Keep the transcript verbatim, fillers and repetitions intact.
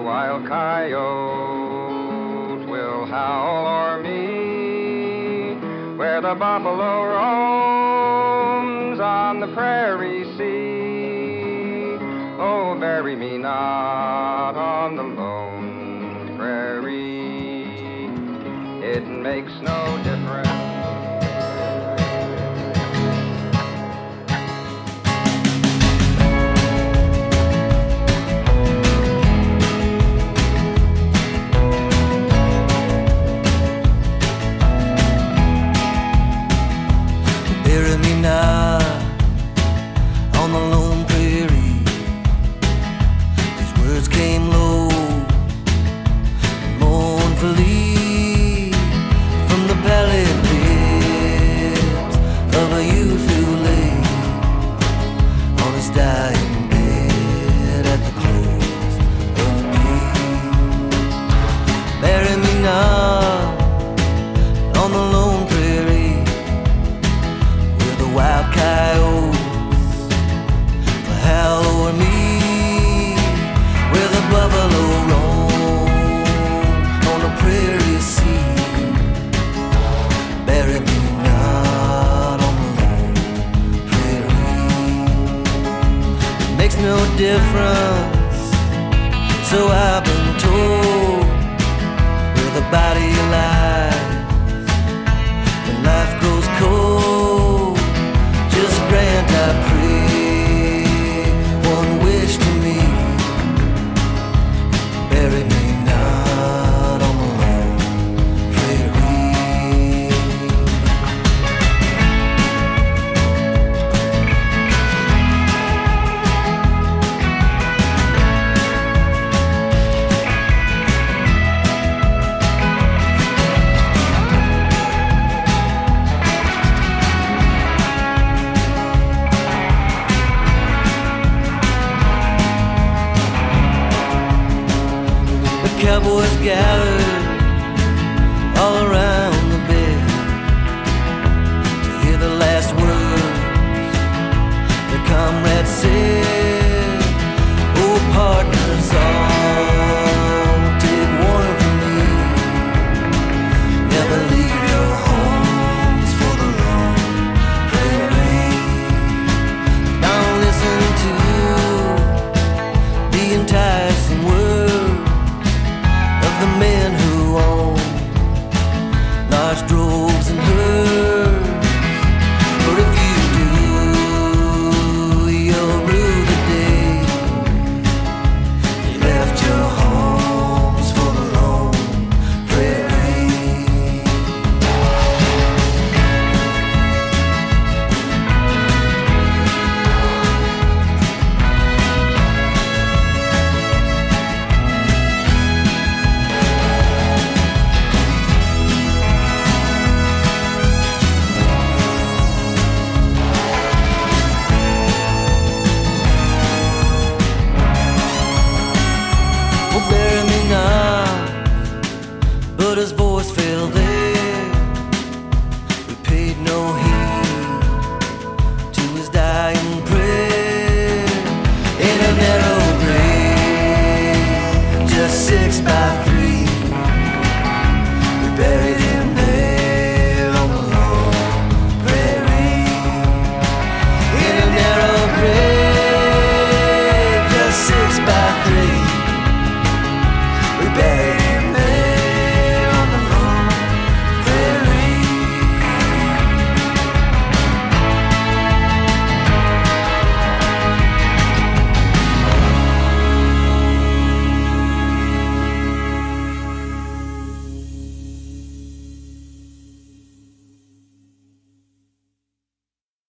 wild coyote will howl o'er me, where the buffalo roams on the prairie sea. Oh, bury me not on the lone prairie, it makes no difference. Bury me now on the lone prairie. These words came low and mournfully from the pallid lips of a youth who lay on his dying bed at the close of day. Bury me now on the lone prairie, wild coyotes will howl o'er me, where the buffalo roam on the prairie sea. Bury me not on the lone prairie, it makes no difference, so I've been told, where the body lies when life grows cold. Just grant, I pray, one wish to me. Bury me not on the lone prairie. Cowboys gathered all around the bed to hear the last words their comrade said.